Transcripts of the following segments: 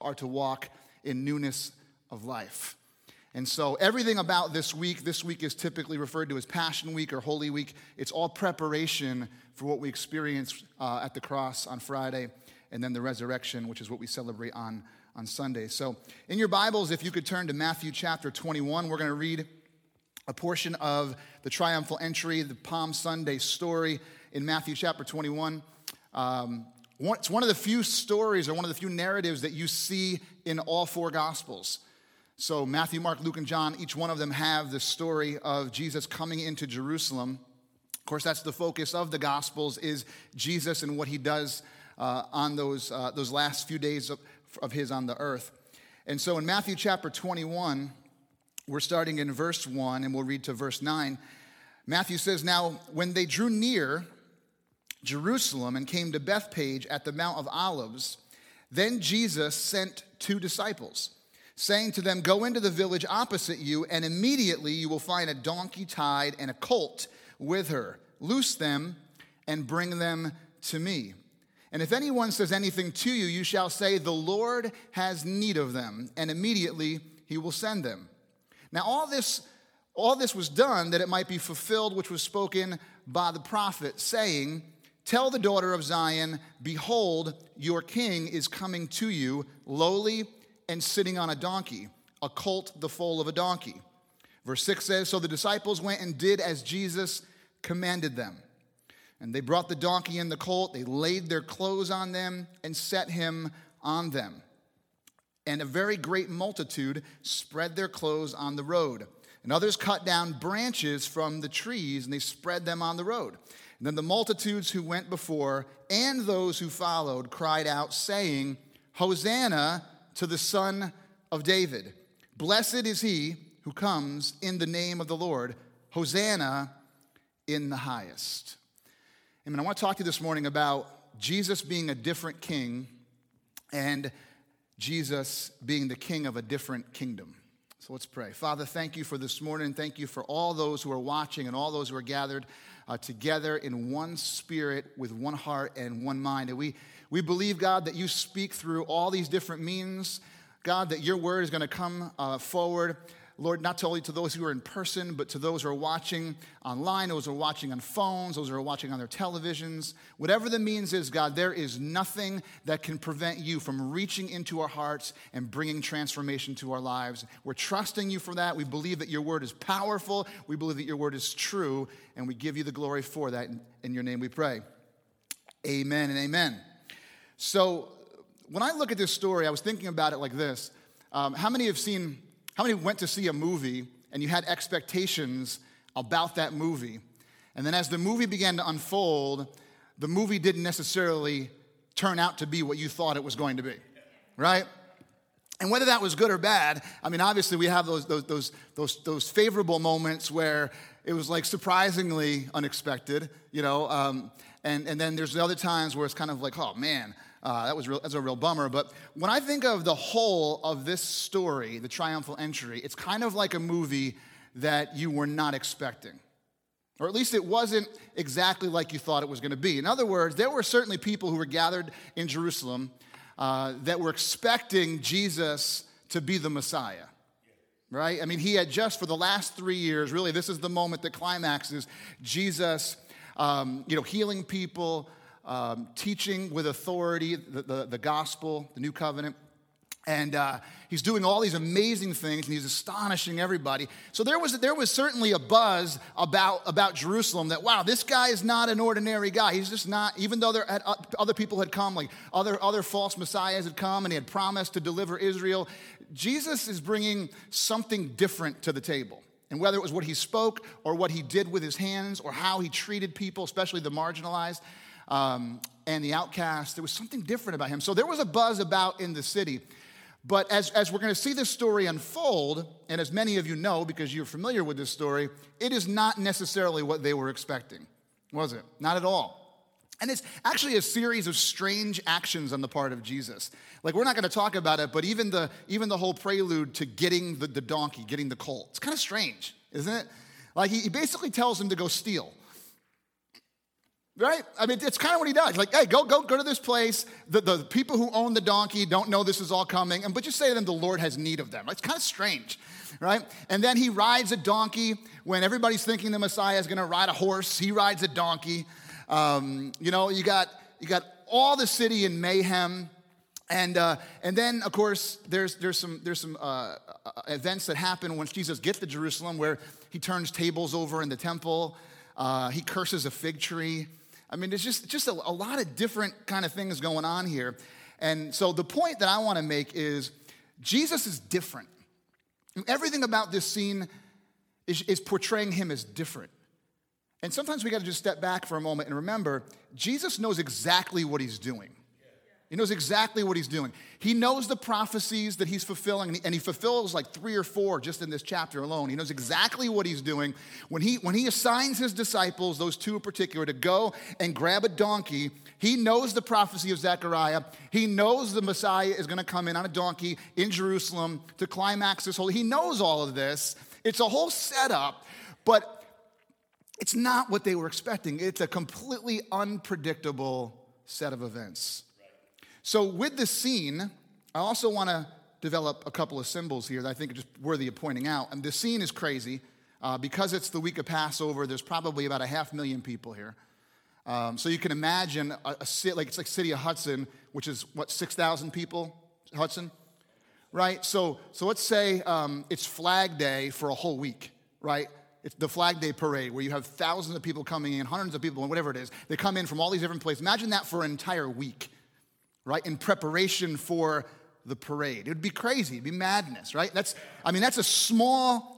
are to walk in newness of life. And so everything about this week is typically referred to as Passion Week or Holy Week. It's all preparation for what we experience at the cross on Friday, and then the resurrection, which is what we celebrate on Sunday. So in your Bibles, if you could turn to Matthew chapter 21, we're going to read a portion of the triumphal entry, the Palm Sunday story in Matthew chapter 21. It's one of the few stories or one of the few narratives that you see in all four Gospels. So Matthew, Mark, Luke, and John, each one of them have the story of Jesus coming into Jerusalem. Of course, that's the focus of the Gospels, is Jesus and what he does on those last few days of his on the earth. And so in Matthew chapter 21, we're starting in verse 1, and we'll read to verse 9. Matthew says, "Now when they drew near Jerusalem and came to Bethphage at the Mount of Olives, then Jesus sent 2 disciples, saying to them, 'Go into the village opposite you, and immediately you will find a donkey tied and a colt with her. Loose them and bring them to me. And if anyone says anything to you, you shall say, the Lord has need of them, and immediately he will send them.' Now all this was done that it might be fulfilled, which was spoken by the prophet, saying, 'Tell the daughter of Zion, behold, your king is coming to you, lowly and sitting on a donkey, a colt, the foal of a donkey.' Verse 6 says, 'So the disciples went and did as Jesus commanded them. And they brought the donkey and the colt, they laid their clothes on them, and set him on them. And a very great multitude spread their clothes on the road. And others cut down branches from the trees, and they spread them on the road. And then the multitudes who went before and those who followed cried out, saying, Hosanna to the Son of David. Blessed is he who comes in the name of the Lord. Hosanna in the highest.'" I want to talk to you this morning about Jesus being a different king and Jesus being the king of a different kingdom. So let's pray. Father, thank you for this morning. Thank you for all those who are watching and all those who are gathered together in one spirit with one heart and one mind. And we believe, God, that you speak through all these different means. God, that your word is going to come forward, Lord, not only to those who are in person, but to those who are watching online, those who are watching on phones, those who are watching on their televisions. Whatever the means is, God, there is nothing that can prevent you from reaching into our hearts and bringing transformation to our lives. We're trusting you for that. We believe that your word is powerful. We believe that your word is true, and we give you the glory for that. In your name we pray. Amen and amen. So when I look at this story, I was thinking about it like this. How many went to see a movie and you had expectations about that movie? And then as the movie began to unfold, the movie didn't necessarily turn out to be what you thought it was going to be, right? And whether that was good or bad, obviously we have those favorable moments where it was like surprisingly unexpected, and then there's the other times where it's kind of like, oh man, that's a real bummer. But when I think of the whole of this story, the triumphal entry, it's kind of like a movie that you were not expecting. Or at least it wasn't exactly like you thought it was going to be. In other words, there were certainly people who were gathered in Jerusalem that were expecting Jesus to be the Messiah. Right? He had just, for the last 3 years, really this is the moment that climaxes, Jesus healing people, teaching with authority, the gospel, the new covenant. And he's doing all these amazing things, and he's astonishing everybody. So there was certainly a buzz about Jerusalem that, wow, this guy is not an ordinary guy. He's just not, even though other people had come, like other false messiahs had come, and he had promised to deliver Israel, Jesus is bringing something different to the table. And whether it was what he spoke or what he did with his hands or how he treated people, especially the marginalized, and the outcast, there was something different about him. So there was a buzz about in the city. But as we're going to see this story unfold, and as many of you know because you're familiar with this story, it is not necessarily what they were expecting, was it? Not at all. And it's actually a series of strange actions on the part of Jesus. Like, we're not going to talk about it, but even the whole prelude to getting the donkey, getting the colt, it's kind of strange, isn't it? Like, he basically tells him to go steal. Right? I mean, it's kind of what he does. Like, hey, go to this place. The people who own the donkey don't know this is all coming, but just say to them, the Lord has need of them. It's kind of strange, right? And then he rides a donkey when everybody's thinking the Messiah is going to ride a horse. He rides a donkey. You got all the city in mayhem, and then of course there's some events that happen once Jesus gets to Jerusalem where he turns tables over in the temple. He curses a fig tree. I mean, there's just a lot of different kind of things going on here. And so the point that I want to make is Jesus is different. Everything about this scene is portraying him as different. And sometimes we got to just step back for a moment and remember, Jesus knows exactly what he's doing. He knows exactly what he's doing. He knows the prophecies that he's fulfilling, and he fulfills like 3 or 4 just in this chapter alone. He knows exactly what he's doing. When he assigns his disciples, those 2 in particular, to go and grab a donkey, he knows the prophecy of Zechariah. He knows the Messiah is going to come in on a donkey in Jerusalem to climax this whole. He knows all of this. It's a whole setup, but it's not what they were expecting. It's a completely unpredictable set of events. So with this scene, I also want to develop a couple of symbols here that I think are just worthy of pointing out. And the scene is crazy. Because it's the week of Passover, there's probably about 500,000 people here. So you can imagine a city, like it's like city of Hudson, which is, 6,000 people, Hudson? Right? So let's say it's Flag Day for a whole week, right? It's the Flag Day parade where you have thousands of people coming in, hundreds of people, and whatever it is. They come in from all these different places. Imagine that for an entire week. Right, in preparation for the parade. It would be crazy. It'd be madness, right? That's a small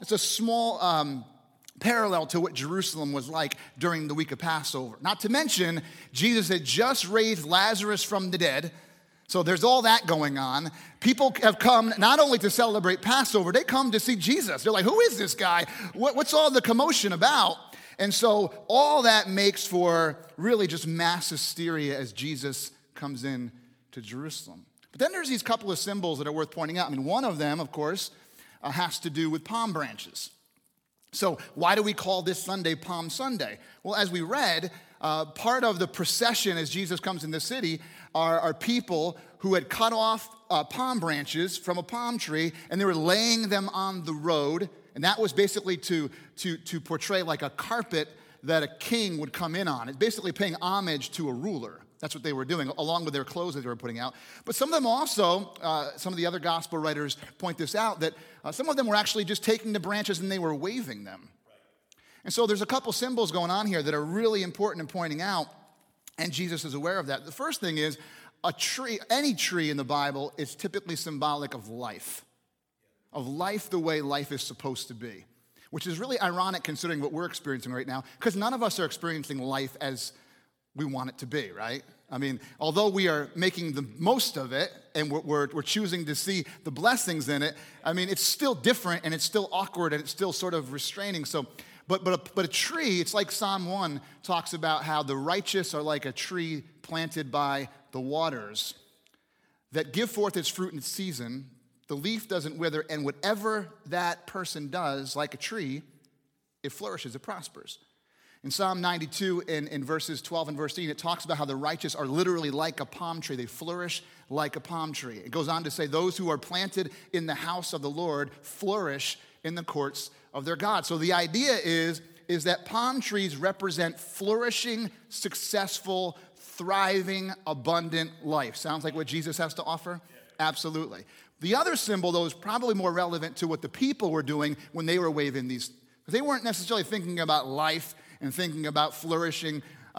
parallel to what Jerusalem was like during the week of Passover. Not to mention, Jesus had just raised Lazarus from the dead. So there's all that going on. People have come not only to celebrate Passover, they come to see Jesus. They're like, who is this guy? What's all the commotion about? And so all that makes for really just mass hysteria as Jesus comes in to Jerusalem. But then there's these couple of symbols that are worth pointing out. I mean, one of them, of course, has to do with palm branches. So why do we call this Sunday Palm Sunday? Well, as we read, part of the procession as Jesus comes in the city are people who had cut off palm branches from a palm tree, and they were laying them on the road. And that was basically to portray like a carpet that a king would come in on. It's basically paying homage to a ruler. That's what they were doing, along with their clothes that they were putting out. But some of them also, some of the other gospel writers point this out, that some of them were actually just taking the branches and they were waving them. And so there's a couple symbols going on here that are really important in pointing out, and Jesus is aware of that. The first thing is a tree, any tree in the Bible is typically symbolic of life the way life is supposed to be, which is really ironic considering what we're experiencing right now, because none of us are experiencing life as we want it to be, right? I mean, although we are making the most of it and we're choosing to see the blessings in it, I mean, it's still different and it's still awkward and it's still sort of restraining. So, but a tree, it's like Psalm 1 talks about how the righteous are like a tree planted by the waters that give forth its fruit in its season. The leaf doesn't wither, and whatever that person does, like a tree, it flourishes, it prospers. In Psalm 92, in verses 12 and verse 13, it talks about how the righteous are literally like a palm tree. They flourish like a palm tree. It goes on to say, those who are planted in the house of the Lord flourish in the courts of their God. So the idea is that palm trees represent flourishing, successful, thriving, abundant life. Sounds like what Jesus has to offer? Yeah. Absolutely. The other symbol, though, is probably more relevant to what the people were doing when they were waving these. They weren't necessarily thinking about life and thinking about flourishing,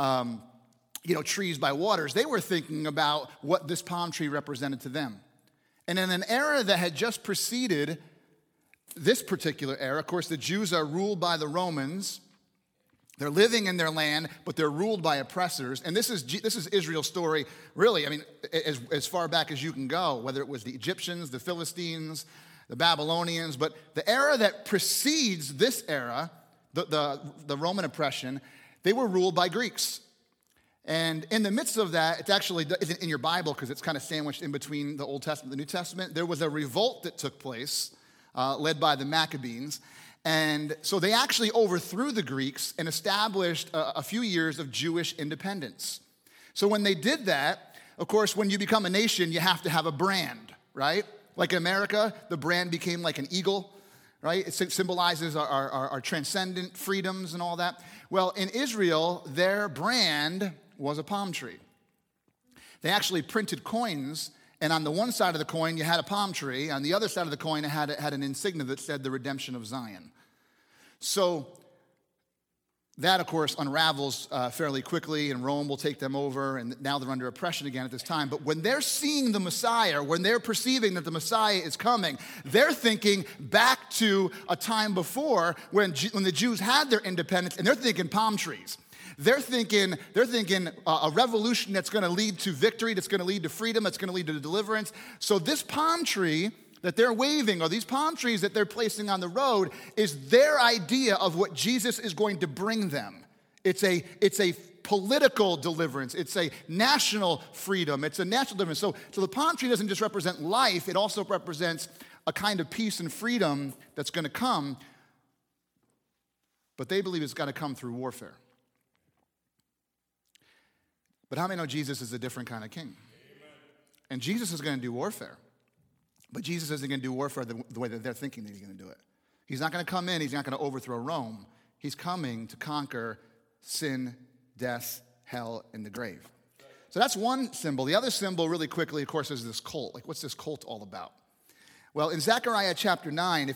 trees by waters. They were thinking about what this palm tree represented to them. And in an era that had just preceded this particular era, of course, the Jews are ruled by the Romans. They're living in their land, but they're ruled by oppressors. And this is Israel's story, really, I mean, as far back as you can go, whether it was the Egyptians, the Philistines, the Babylonians. But the era that precedes this era, the Roman oppression, they were ruled by Greeks. And in the midst of that, it actually isn't in your Bible because it's kind of sandwiched in between the Old Testament and the New Testament. There was a revolt that took place led by the Maccabees. And so they actually overthrew the Greeks and established a few years of Jewish independence. So when they did that, of course, when you become a nation, you have to have a brand, right? Like in America, the brand became like an eagle, right? It symbolizes our transcendent freedoms and all that. Well, in Israel, their brand was a palm tree. They actually printed coins, and on the one side of the coin, you had a palm tree. On the other side of the coin, it had an insignia that said the redemption of Zion. So that, of course, unravels fairly quickly, and Rome will take them over, and now they're under oppression again at this time. But when they're seeing the Messiah, when they're perceiving that the Messiah is coming, they're thinking back to a time before when the Jews had their independence, and they're thinking palm trees. They're thinking a revolution that's going to lead to victory, that's going to lead to freedom, that's going to lead to deliverance. So this palm tree that they're waving, or these palm trees that they're placing on the road, is their idea of what Jesus is going to bring them. It's a political deliverance. It's a national freedom. It's a national deliverance. So the palm tree doesn't just represent life, it also represents a kind of peace and freedom that's going to come, but they believe it's got to come through warfare. But how many know Jesus is a different kind of king? Amen. And Jesus is going to do warfare. But Jesus isn't going to do warfare the way that they're thinking that he's going to do it. He's not going to come in, he's not going to overthrow Rome. He's coming to conquer sin, death, hell, and the grave. So that's one symbol. The other symbol, really quickly, of course, is this colt. Like, what's this colt all about? Well, in Zechariah chapter 9,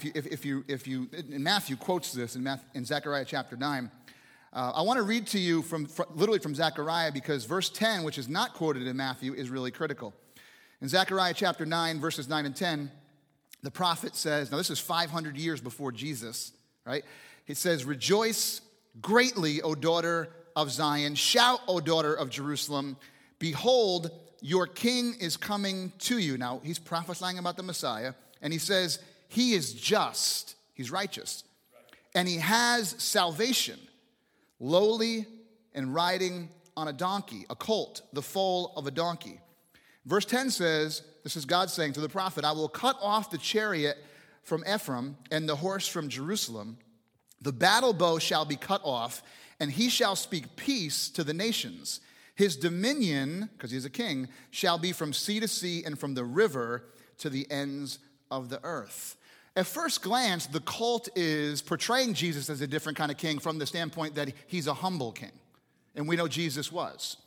and Matthew quotes this in Zechariah chapter 9, I want to read to you literally from Zechariah, because verse 10, which is not quoted in Matthew, is really critical. In Zechariah chapter 9, verses 9 and 10, the prophet says, now this is 500 years before Jesus, right? It says, "Rejoice greatly, O daughter of Zion. Shout, O daughter of Jerusalem. Behold, your king is coming to you." Now, he's prophesying about the Messiah, and he says, he is just, he's righteous, and he has salvation, lowly and riding on a donkey, a colt, the foal of a donkey. Verse 10 says, this is God saying to the prophet, "I will cut off the chariot from Ephraim and the horse from Jerusalem. The battle bow shall be cut off, and he shall speak peace to the nations. His dominion," because he's a king, "shall be from sea to sea and from the river to the ends of the earth." At first glance, the colt is portraying Jesus as a different kind of king from the standpoint that he's a humble king. And we know Jesus was.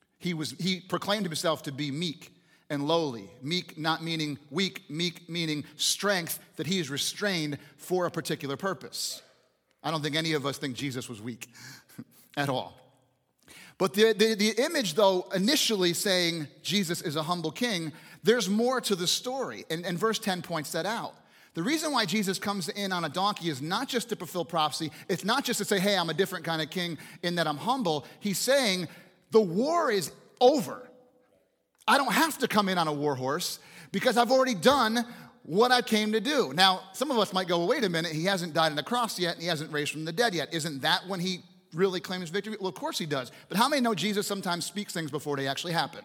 He proclaimed himself to be meek and lowly. Meek not meaning weak, meek meaning strength, that he is restrained for a particular purpose. I don't think any of us think Jesus was weak at all. But the image, though, initially saying Jesus is a humble king, there's more to the story, and verse 10 points that out. The reason why Jesus comes in on a donkey is not just to fulfill prophecy. It's not just to say, hey, I'm a different kind of king in that I'm humble. He's saying the war is over. I don't have to come in on a war horse because I've already done what I came to do. Now, some of us might go, well, wait a minute, he hasn't died on the cross yet, and he hasn't raised from the dead yet. Isn't that when he really claims victory? Well, of course he does. But how many know Jesus sometimes speaks things before they actually happen?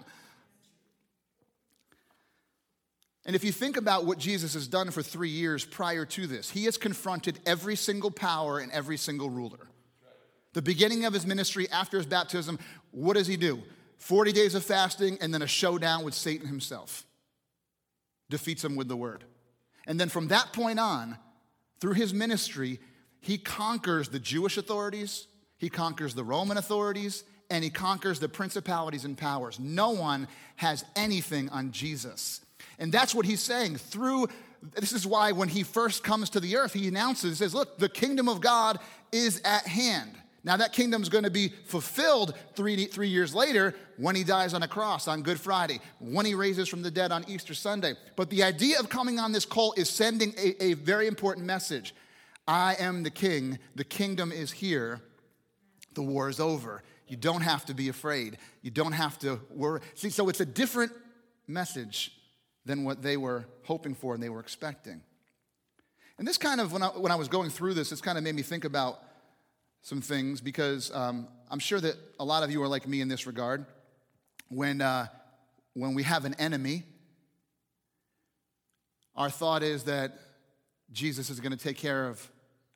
And if you think about what Jesus has done for 3 years prior to this, he has confronted every single power and every single ruler. The beginning of his ministry, after his baptism, what does he do? 40 days of fasting and then a showdown with Satan himself. Defeats him with the word. And then from that point on, through his ministry, he conquers the Jewish authorities, he conquers the Roman authorities, and he conquers the principalities and powers. No one has anything on Jesus. And that's what he's saying. This is why when he first comes to the earth, he announces, he says, look, the kingdom of God is at hand. Now that kingdom's going to be fulfilled 3 years later when he dies on a cross on Good Friday, when he raises from the dead on Easter Sunday. But the idea of coming on this colt is sending a very important message. I am the king. The kingdom is here. The war is over. You don't have to be afraid. You don't have to worry. See, so it's a different message than what they were hoping for and they were expecting. And this kind of, when I was going through this kind of made me think about some things, because I'm sure that a lot of you are like me in this regard. When we have an enemy, our thought is that Jesus is going to take care of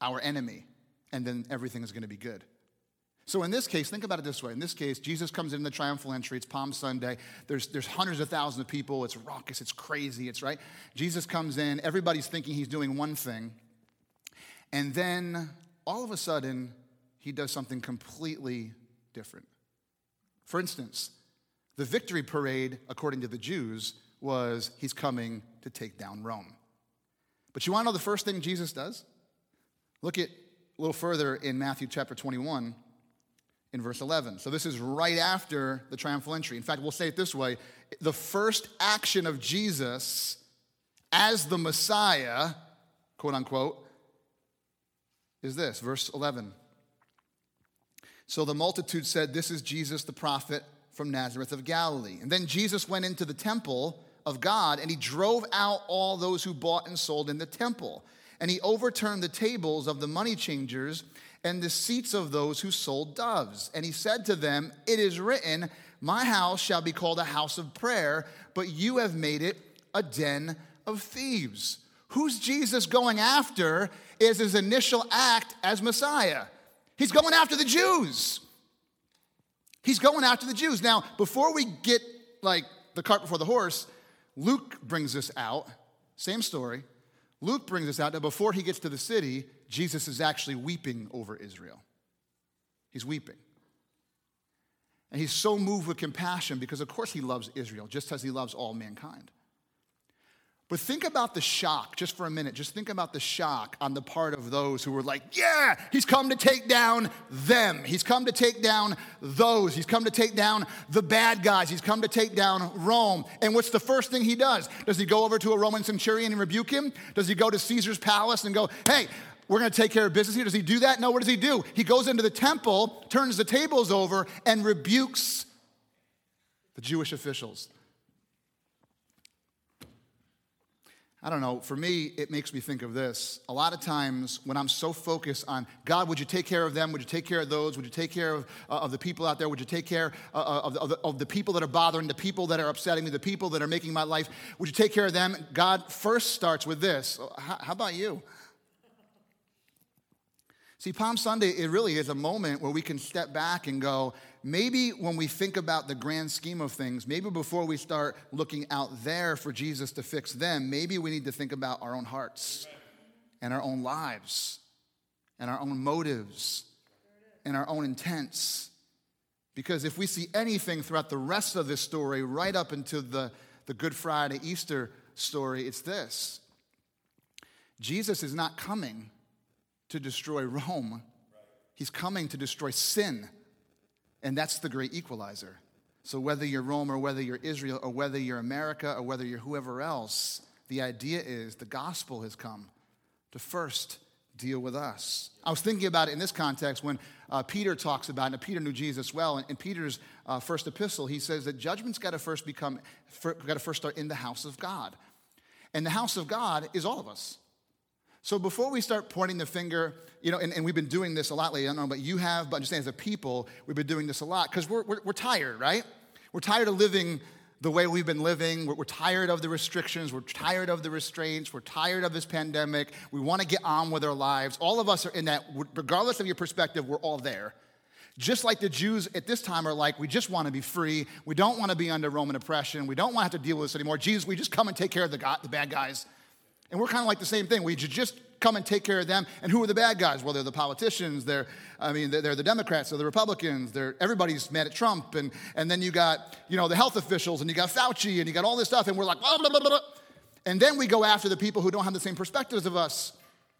our enemy, and then everything is going to be good. So in this case, think about it this way. In this case, Jesus comes in the triumphal entry. It's Palm Sunday. There's hundreds of thousands of people. It's raucous. It's crazy. It's right. Jesus comes in. Everybody's thinking he's doing one thing. And then all of a sudden, he does something completely different. For instance, the victory parade, according to the Jews, was he's coming to take down Rome. But you want to know the first thing Jesus does? Look at a little further in Matthew chapter 21. In verse 11. So this is right after the triumphal entry. In fact, we'll say it this way. The first action of Jesus as the Messiah, quote unquote, is this, verse 11. So the multitude said, "This is Jesus the prophet from Nazareth of Galilee." And then Jesus went into the temple of God, and he drove out all those who bought and sold in the temple. And he overturned the tables of the money changers and the seats of those who sold doves. And he said to them, "It is written, my house shall be called a house of prayer, but you have made it a den of thieves." Who's Jesus going after is his initial act as Messiah? He's going after the Jews. He's going after the Jews. Now, before we get like the cart before the horse, Luke brings this out. Same story. Luke brings this out that before he gets to the city, Jesus is actually weeping over Israel. He's weeping. And he's so moved with compassion because, of course, he loves Israel, just as he loves all mankind. But think about the shock, just for a minute. Just think about the shock on the part of those who were like, yeah, he's come to take down them. He's come to take down those. He's come to take down the bad guys. He's come to take down Rome. And what's the first thing he does? Does he go over to a Roman centurion and rebuke him? Does he go to Caesar's palace and go, hey, we're going to take care of business here? Does he do that? No, what does he do? He goes into the temple, turns the tables over, and rebukes the Jewish officials. I don't know, for me, it makes me think of this. A lot of times when I'm so focused on, God, would you take care of them? Would you take care of those? Would you take care of the people out there? Would you take care of the people that are bothering, the people that are upsetting me, the people that are making my life? Would you take care of them? God first starts with this. How about you? See, Palm Sunday, it really is a moment where we can step back and go, maybe when we think about the grand scheme of things, maybe before we start looking out there for Jesus to fix them, maybe we need to think about our own hearts and our own lives and our own motives and our own intents. Because if we see anything throughout the rest of this story, right up into the Good Friday, Easter story, it's this. Jesus is not coming to destroy Rome. He's coming to destroy sin. And that's the great equalizer. So whether you're Rome or whether you're Israel or whether you're America or whether you're whoever else, the idea is the gospel has come to first deal with us. I was thinking about it in this context when Peter talks about it, and Peter knew Jesus well. In Peter's first epistle, he says that judgment's got to first start in the house of God. And the house of God is all of us. So before we start pointing the finger, and we've been doing this a lot lately, I don't know about you have, but I'm just saying as a people, we've been doing this a lot because we're tired, right? We're tired of living the way we've been living. We're tired of the restrictions. We're tired of the restraints. We're tired of this pandemic. We want to get on with our lives. All of us are in that, regardless of your perspective, we're all there. Just like the Jews at this time are like, we just want to be free. We don't want to be under Roman oppression. We don't want to have to deal with this anymore. Jesus, we just come and take care of the bad guys. And we're kind of like the same thing. We just come and take care of them. And who are the bad guys? Well, they're the politicians. They're the Democrats. They're the Republicans. Everybody's mad at Trump. And then you got, the health officials, and you got Fauci, and you got all this stuff. And we're like, blah, blah, blah, blah. And then we go after the people who don't have the same perspectives of us.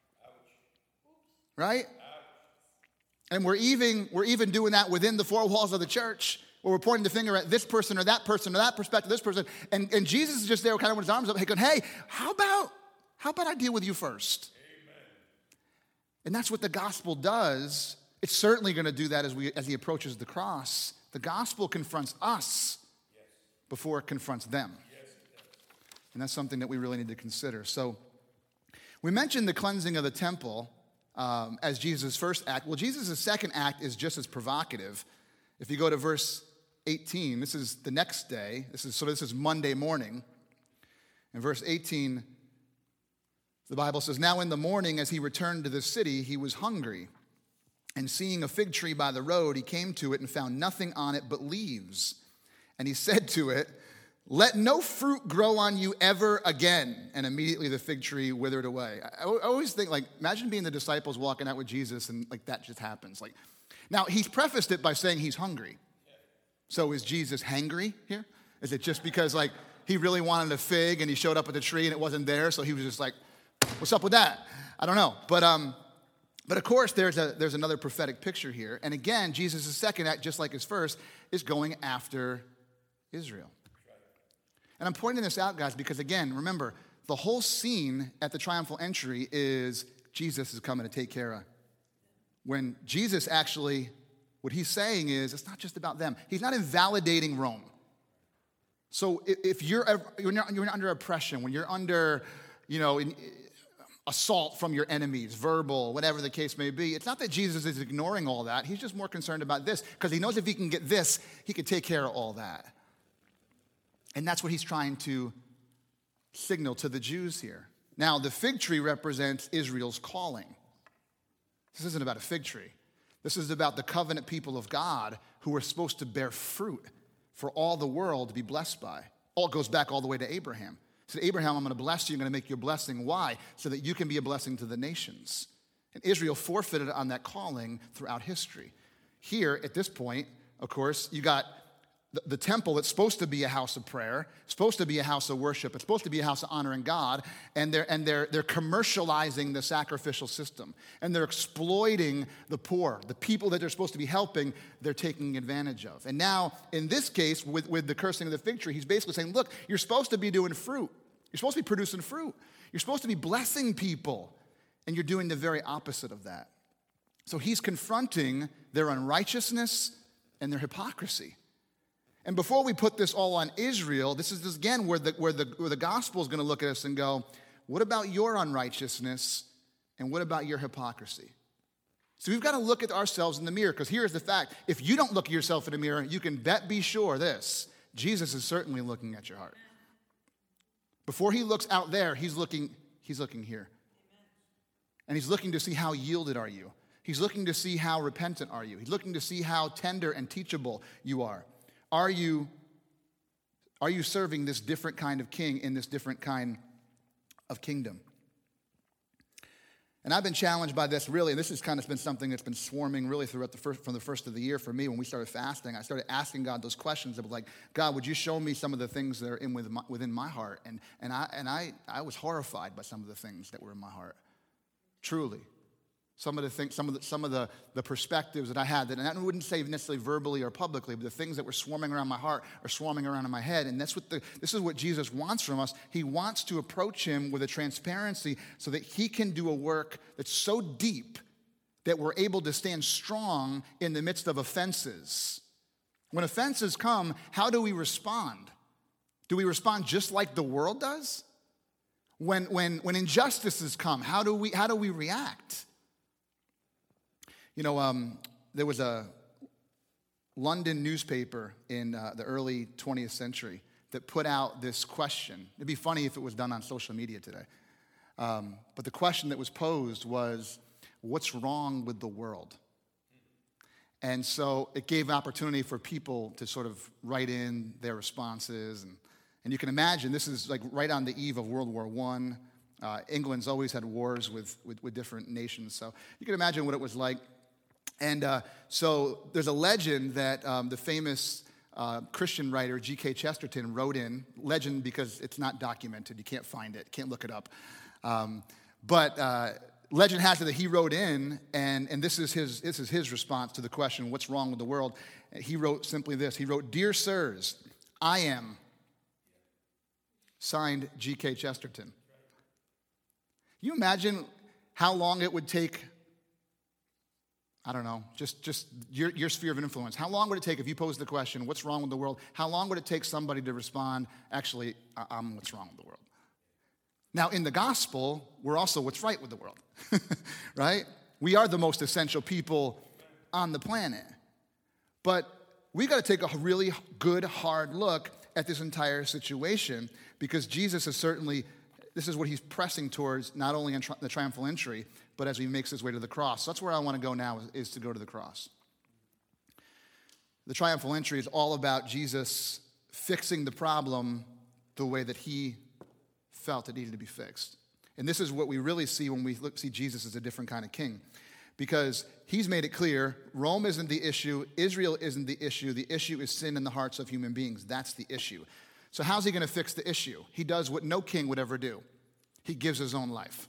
Right? And we're even doing that within the four walls of the church, where we're pointing the finger at this person or that perspective, this person. And Jesus is just there kind of with his arms up, going, hey, how about I deal with you first? Amen. And that's what the gospel does. It's certainly going to do that as he approaches the cross. The gospel confronts us before it confronts them. And that's something that we really need to consider. So we mentioned the cleansing of the temple as Jesus' first act. Well, Jesus' second act is just as provocative. If you go to verse 18, this is the next day. This is Monday morning. In verse 18, The Bible says, "Now in the morning as he returned to the city, he was hungry. And seeing a fig tree by the road, he came to it and found nothing on it but leaves. And he said to it, 'Let no fruit grow on you ever again.' And immediately the fig tree withered away." I always think, like, imagine being the disciples walking out with Jesus and, like, that just happens. Like, now, he's prefaced it by saying he's hungry. So is Jesus hangry here? Is it just because, like, he really wanted a fig and he showed up at the tree and it wasn't there, so he was just like, what's up with that? I don't know. But of course, there's another prophetic picture here. And again, Jesus' second act, just like his first, is going after Israel. And I'm pointing this out, guys, because again, remember, the whole scene at the triumphal entry is Jesus is coming to take care of. When Jesus actually, what he's saying is, it's not just about them. He's not invalidating Rome. So if you're under oppression, when you're under, assault from your enemies, verbal, whatever the case may be, it's not that Jesus is ignoring all that. He's just more concerned about this, because he knows if he can get this, he can take care of all that. And that's what he's trying to signal to the Jews here. Now, the fig tree represents Israel's calling. This isn't about a fig tree. This is about the covenant people of God who are supposed to bear fruit for all the world to be blessed by. All goes back all the way to Abraham. He said, "Abraham, I'm going to bless you. I'm going to make you a blessing." Why? So that you can be a blessing to the nations. And Israel forfeited on that calling throughout history. Here, at this point, of course, you got the temple that's supposed to be a house of prayer, supposed to be a house of worship, it's supposed to be a house of honoring God, and they're commercializing the sacrificial system, and they're exploiting the poor, the people that they're supposed to be helping, they're taking advantage of. And now, in this case, with the cursing of the fig tree, he's basically saying, look, you're supposed to be doing fruit. You're supposed to be producing fruit. You're supposed to be blessing people, and you're doing the very opposite of that. So he's confronting their unrighteousness and their hypocrisy. And before we put this all on Israel, this is again where the gospel is going to look at us and go, what about your unrighteousness and what about your hypocrisy? So we've got to look at ourselves in the mirror, because here's the fact. If you don't look at yourself in the mirror, you can be sure this: Jesus is certainly looking at your heart. Before he looks out there, he's looking here. And he's looking to see how yielded are you. He's looking to see how repentant are you. He's looking to see how tender and teachable you are. Are you serving this different kind of king in this different kind of kingdom? And I've been challenged by this, really, and this has kind of been something that's been swarming really from the first of the year for me. When we started fasting, I started asking God those questions of, like, God, would you show me some of the things that are within my heart? And I was horrified by some of the things that were in my heart, truly. Some of the perspectives that I had, that I wouldn't say necessarily verbally or publicly, but the things that were swarming around my heart are swarming around in my head. And this is what Jesus wants from us. He wants to approach him with a transparency so that he can do a work that's so deep that we're able to stand strong in the midst of offenses. When offenses come, how do we respond? Do we respond just like the world does? When injustices come, how do we react? There was a London newspaper in the early 20th century that put out this question. It'd be funny if it was done on social media today. But the question that was posed was, what's wrong with the world? And so it gave an opportunity for people to sort of write in their responses. And you can imagine, this is like right on the eve of World War I. England's always had wars with different nations. So you can imagine what it was like. And so there's a legend that the famous Christian writer G.K. Chesterton wrote in. Legend because it's not documented. You can't find it. Can't look it up. But legend has it that he wrote in, and this is his response to the question, what's wrong with the world? He wrote simply this. He wrote, "Dear sirs, I am." Signed, G.K. Chesterton. You imagine how long it would take, I don't know, just your sphere of influence. How long would it take if you posed the question, what's wrong with the world? How long would it take somebody to respond, actually, I'm what's wrong with the world? Now, in the gospel, we're also what's right with the world, right? We are the most essential people on the planet. But we got to take a really good, hard look at this entire situation, because Jesus has certainly this is what he's pressing towards, not only in the triumphal entry, but as he makes his way to the cross. So that's where I want to go now, is to go to the cross. The triumphal entry is all about Jesus fixing the problem the way that he felt it needed to be fixed. And this is what we really see when we see Jesus as a different kind of king. Because he's made it clear, Rome isn't the issue, Israel isn't the issue is sin in the hearts of human beings. That's the issue. So how's he going to fix the issue? He does what no king would ever do. He gives his own life.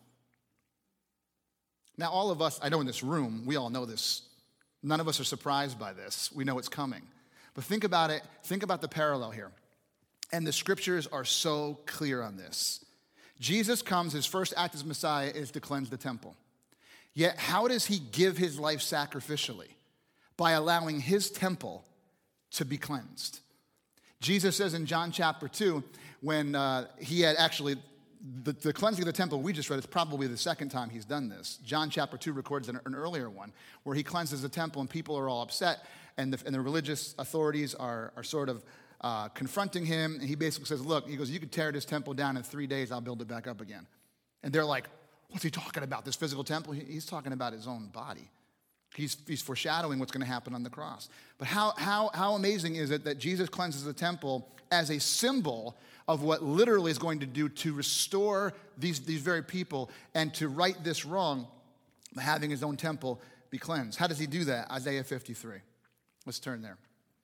Now all of us, I know in this room, we all know this. None of us are surprised by this. We know it's coming. But think about it, think about the parallel here. And the scriptures are so clear on this. Jesus comes, his first act as Messiah is to cleanse the temple. Yet how does he give his life sacrificially? By allowing his temple to be cleansed. Jesus says in John chapter 2, when he had actually, the cleansing of the temple we just read, it's probably the second time he's done this. John chapter 2 records an earlier one where he cleanses the temple and people are all upset and the religious authorities are sort of confronting him. And he basically says, look, he goes, you could tear this temple down in 3 days, I'll build it back up again. And they're like, what's he talking about, this physical temple? He's talking about his own body. He's foreshadowing what's going to happen on the cross. But how amazing is it that Jesus cleanses the temple as a symbol of what literally is going to do to restore these very people and to right this wrong by having his own temple be cleansed. How does he do that? Isaiah 53. Let's turn there.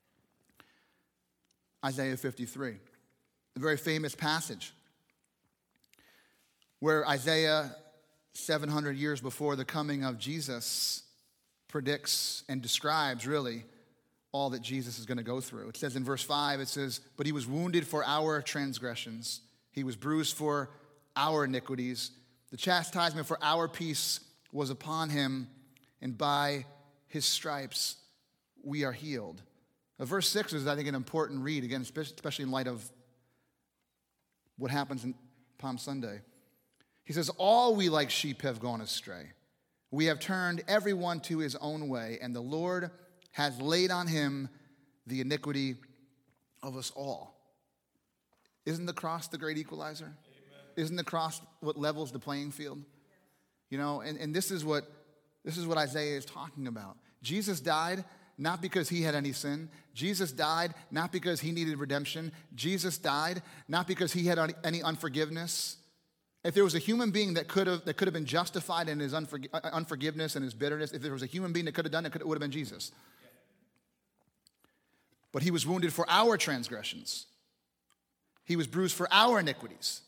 Isaiah 53, a very famous passage where Isaiah, 700 years before the coming of Jesus, predicts and describes really all that Jesus is going to go through. It says in verse 5, it says, but he was wounded for our transgressions. He was bruised for our iniquities. The chastisement for our peace was upon him, and by his stripes we are healed. Verse 6 is, I think, an important read, again, especially in light of what happens in Palm Sunday. He says, all we like sheep have gone astray. We have turned everyone to his own way, and the Lord has laid on him the iniquity of us all. Isn't the cross the great equalizer? Amen. Isn't the cross what levels the playing field? You know, and this is what Isaiah is talking about. Jesus died not because he had any sin. Jesus died not because he needed redemption. Jesus died not because he had any unforgiveness. If there was a human being that could have been justified in his unforgiveness and his bitterness, if there was a human being that could have done it, it would have been Jesus. But he was wounded for our transgressions. He was bruised for our iniquities.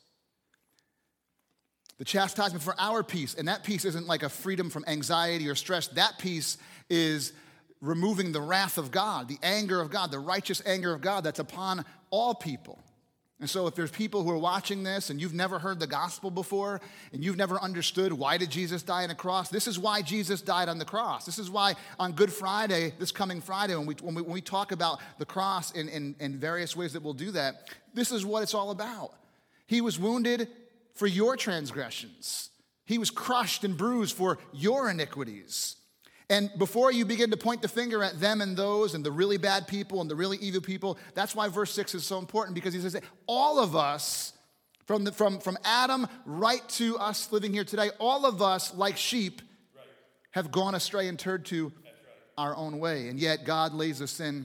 The chastisement for our peace, and that peace isn't like a freedom from anxiety or stress. That peace is removing the wrath of God, the anger of God, the righteous anger of God that's upon all people. And so if there's people who are watching this and you've never heard the gospel before and you've never understood why did Jesus die on a cross, this is why Jesus died on the cross. This is why on Good Friday, this coming Friday, when we talk about the cross in various ways that we'll do that, this is what it's all about. He was wounded for your transgressions. He was crushed and bruised for your iniquities. And before you begin to point the finger at them and those and the really bad people and the really evil people, that's why verse 6 is so important, because he says that all of us, from Adam right to us living here today, all of us, like sheep, have gone astray and turned to our own way. And yet God lays the sin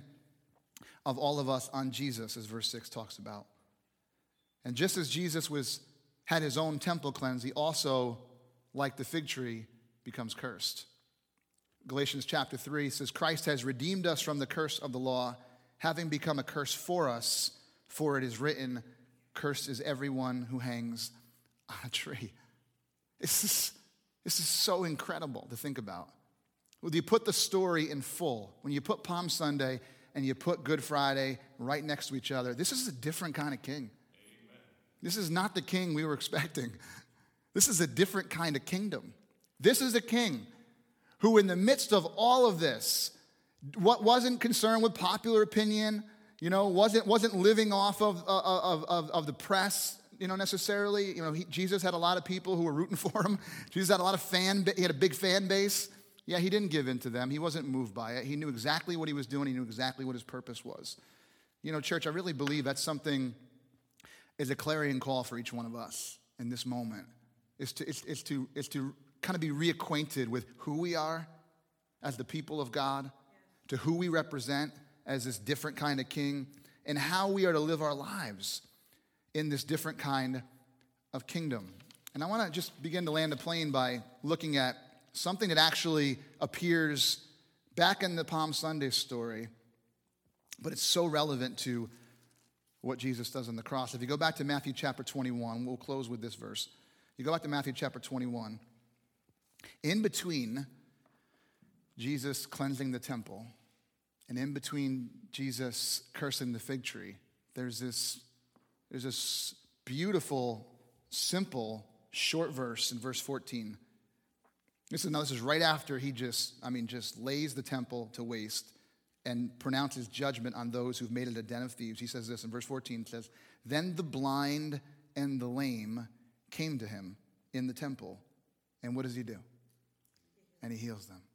of all of us on Jesus, as verse 6 talks about. And just as Jesus had his own temple cleansed, he also, like the fig tree, becomes cursed. Galatians chapter 3 says, Christ has redeemed us from the curse of the law, having become a curse for us, for it is written, cursed is everyone who hangs on a tree. This is so incredible to think about. When you put the story in full, when you put Palm Sunday and you put Good Friday right next to each other, this is a different kind of king. Amen. This is not the king we were expecting. This is a different kind of kingdom. This is a king who in the midst of all of this, wasn't concerned with popular opinion, wasn't living off of the press, necessarily. Jesus had a lot of people who were rooting for him. Jesus had a lot of he had a big fan base. Yeah, he didn't give in to them. He wasn't moved by it. He knew exactly what he was doing. He knew exactly what his purpose was. Church, I really believe that's something is a clarion call for each one of us. in this moment is to kind of be reacquainted with who we are as the people of God, to who we represent as this different kind of king, and how we are to live our lives in this different kind of kingdom. And I want to just begin to land the plane by looking at something that actually appears back in the Palm Sunday story, but it's so relevant to what Jesus does on the cross. If you go back to Matthew chapter 21, we'll close with this verse. You go back to Matthew chapter 21. In between Jesus cleansing the temple and in between Jesus cursing the fig tree, there's this beautiful, simple, short verse in verse 14. This is right after he just lays the temple to waste and pronounces judgment on those who've made it a den of thieves. He says this in verse 14, it says, "Then the blind and the lame came to him in the temple." And what does he do? And he heals them.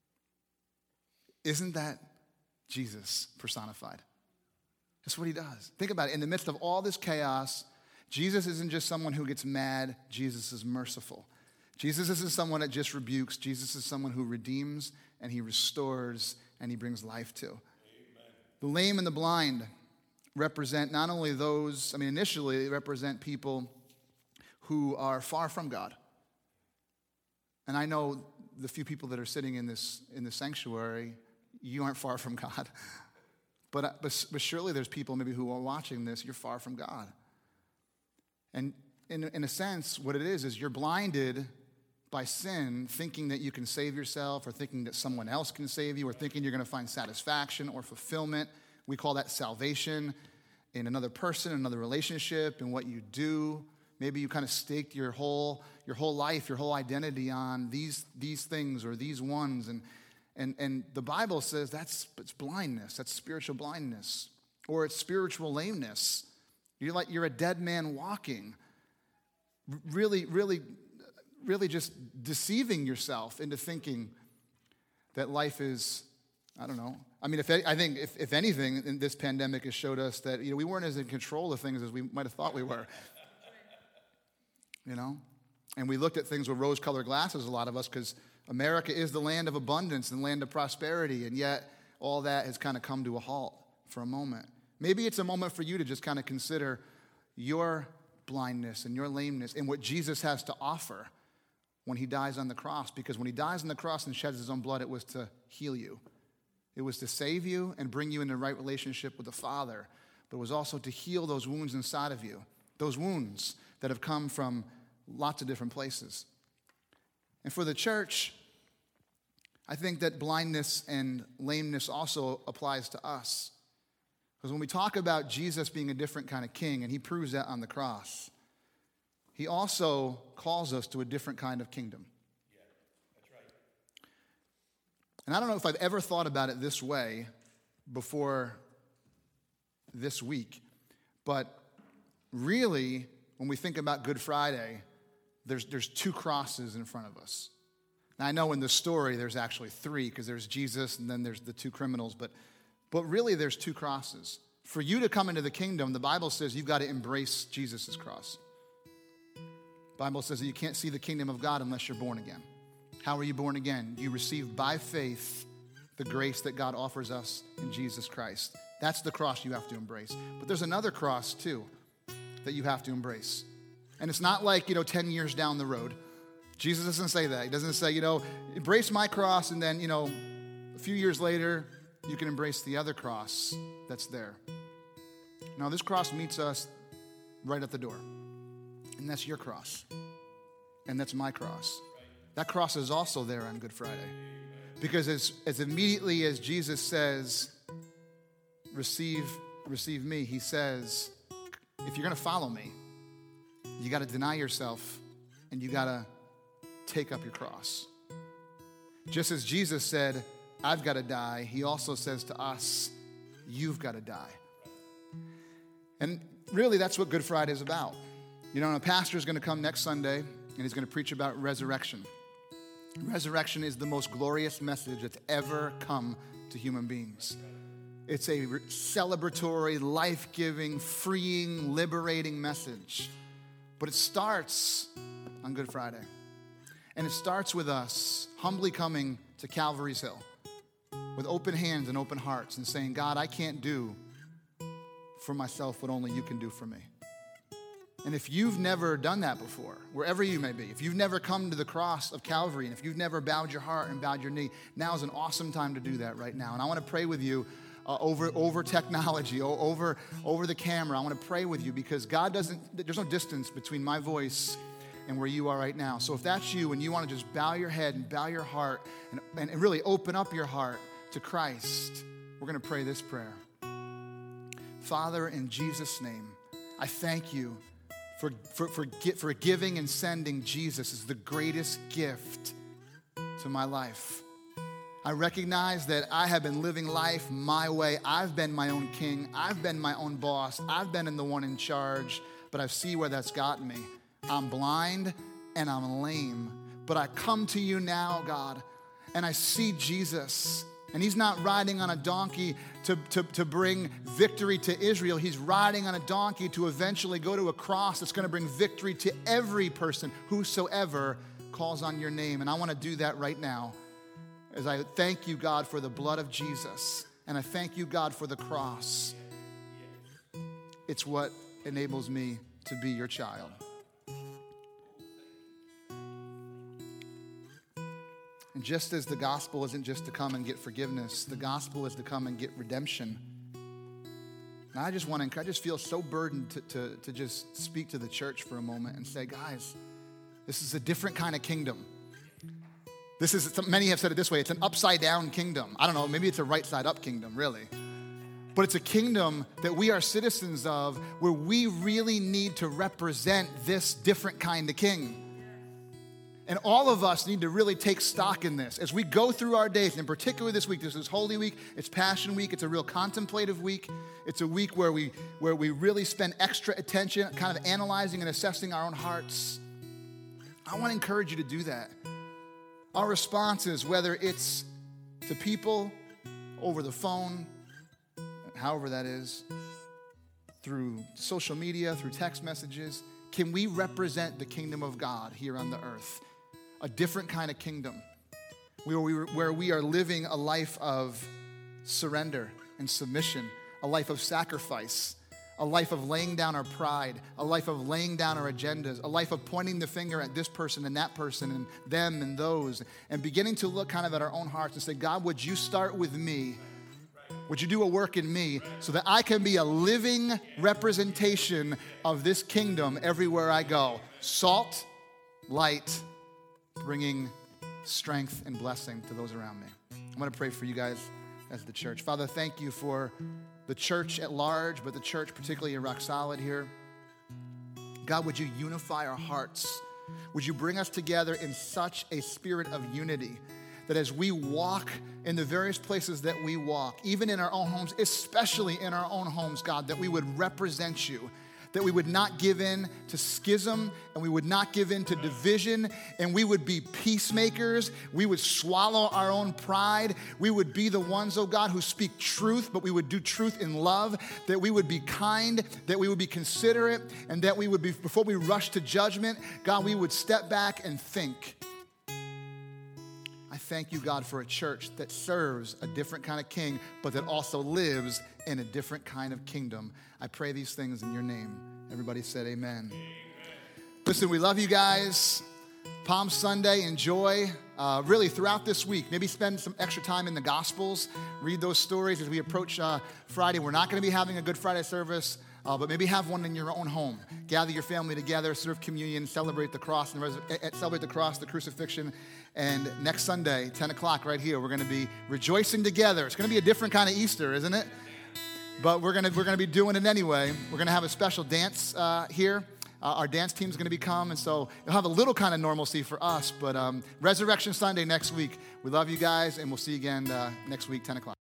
Isn't that Jesus personified? That's what he does. Think about it. In the midst of all this chaos, Jesus isn't just someone who gets mad. Jesus is merciful. Jesus isn't someone that just rebukes. Jesus is someone who redeems and he restores and he brings life to. Amen. The lame and the blind represent not only those, initially they represent people who are far from God. And I know the few people that are sitting in this sanctuary, you aren't far from God. But surely there's people maybe who are watching this, you're far from God. And in a sense, what it is you're blinded by sin, thinking that you can save yourself or thinking that someone else can save you or thinking you're going to find satisfaction or fulfillment. We call that salvation in another person, another relationship, in what you do. Maybe you kind of staked your whole life, your whole identity on these things or these ones. And the Bible says it's blindness. That's spiritual blindness. Or it's spiritual lameness. You're a dead man walking. Really just deceiving yourself into thinking that life is, I don't know. I think if anything, this pandemic has showed us that we weren't as in control of things as we might have thought we were. And we looked at things with rose-colored glasses, a lot of us, because America is the land of abundance and land of prosperity, and yet all that has kind of come to a halt for a moment. Maybe it's a moment for you to just kind of consider your blindness and your lameness and what Jesus has to offer when he dies on the cross. Because when he dies on the cross and sheds his own blood, it was to heal you. It was to save you and bring you into the right relationship with the Father. But it was also to heal those wounds inside of you, those wounds that have come from lots of different places. And for the church, I think that blindness and lameness also applies to us. Because when we talk about Jesus being a different kind of king, and he proves that on the cross, he also calls us to a different kind of kingdom. Yeah, that's right. And I don't know if I've ever thought about it this way before this week, but really, when we think about Good Friday, there's two crosses in front of us. Now, I know in the story there's actually three, because there's Jesus and then there's the two criminals, but really there's two crosses. For you to come into the kingdom, the Bible says you've got to embrace Jesus' cross. The Bible says that you can't see the kingdom of God unless you're born again. How are you born again? You receive by faith the grace that God offers us in Jesus Christ. That's the cross you have to embrace. But there's another cross too that you have to embrace. And it's not like, 10 years down the road. Jesus doesn't say that. He doesn't say, embrace my cross and then, a few years later, you can embrace the other cross that's there. Now, this cross meets us right at the door. And that's your cross. And that's my cross. That cross is also there on Good Friday. Because as immediately as Jesus says, receive me, he says, if you're going to follow me, you got to deny yourself and you got to take up your cross. Just as Jesus said, I've got to die, he also says to us, you've got to die. And really, that's what Good Friday is about. A pastor is going to come next Sunday, and he's going to preach about resurrection. Resurrection is the most glorious message that's ever come to human beings. It's a celebratory, life-giving, freeing, liberating message But it starts on Good Friday. And it starts with us humbly coming to Calvary's Hill with open hands and open hearts and saying, God, I can't do for myself what only you can do for me. And if you've never done that before, wherever you may be, if you've never come to the cross of Calvary, and if you've never bowed your heart and bowed your knee, now is an awesome time to do that right now. And I want to pray with you over technology, over the camera. I want to pray with you because there's no distance between my voice and where you are right now. So if that's you and you want to just bow your head and bow your heart and really open up your heart to Christ, we're going to pray this prayer. Father, in Jesus' name, I thank you for giving and sending Jesus as the greatest gift to my life. I recognize that I have been living life my way. I've been my own king. I've been my own boss. I've been the one in charge, but I see where that's gotten me. I'm blind and I'm lame, but I come to you now, God, and I see Jesus. And he's not riding on a donkey to bring victory to Israel. He's riding on a donkey to eventually go to a cross that's going to bring victory to every person, whosoever calls on your name. And I want to do that right now as I thank you, God, for the blood of Jesus. And I thank you, God, for the cross. It's what enables me to be your child. And just as the gospel isn't just to come and get forgiveness, the gospel is to come and get redemption. And I just feel so burdened to just speak to the church for a moment and say, guys, this is a different kind of kingdom. Many have said it this way, it's an upside down kingdom. I don't know, maybe it's a right side up kingdom, really. But it's a kingdom that we are citizens of where we really need to represent this different kind of king. And all of us need to really take stock in this. As we go through our days, and particularly this week, this is Holy Week, it's Passion Week, it's a real contemplative week. It's a week where we really spend extra attention, kind of analyzing and assessing our own hearts. I want to encourage you to do that. Our responses, whether it's to people over the phone, however that is, through social media, through text messages, can we represent the kingdom of God here on the earth? A different kind of kingdom where we are living a life of surrender and submission, a life of sacrifice, a life of laying down our pride, a life of laying down our agendas, a life of pointing the finger at this person and that person and them and those, and beginning to look kind of at our own hearts and say, God, would you start with me? Would you do a work in me so that I can be a living representation of this kingdom everywhere I go? Salt, light, bringing strength and blessing to those around me. I'm going to pray for you guys as the church. Father, thank you for the church at large, but the church particularly in Rock Solid here. God, would you unify our hearts? Would you bring us together in such a spirit of unity that as we walk in the various places that we walk, even in our own homes, especially in our own homes, God, that we would represent you, that we would not give in to schism, and we would not give in to division, and we would be peacemakers. We would swallow our own pride. We would be the ones, oh God, who speak truth, but we would do truth in love, that we would be kind, that we would be considerate, and that we would be, before we rush to judgment, God, we would step back and think. I thank you, God, for a church that serves a different kind of king, but that also lives in a different kind of kingdom. I pray these things in your name. Everybody said amen. Listen, we love you guys. Palm Sunday, enjoy. Really, throughout this week, maybe spend some extra time in the Gospels. Read those stories as we approach Friday. We're not going to be having a Good Friday service, but maybe have one in your own home. Gather your family together, serve communion, celebrate the cross, the crucifixion. And next Sunday, 10 o'clock right here, we're going to be rejoicing together. It's going to be a different kind of Easter, isn't it? But we're going to be doing it anyway. We're going to have a special dance here. Our dance team's going to be coming, and so you'll have a little kind of normalcy for us. But Resurrection Sunday next week. We love you guys, and we'll see you again next week, 10 o'clock.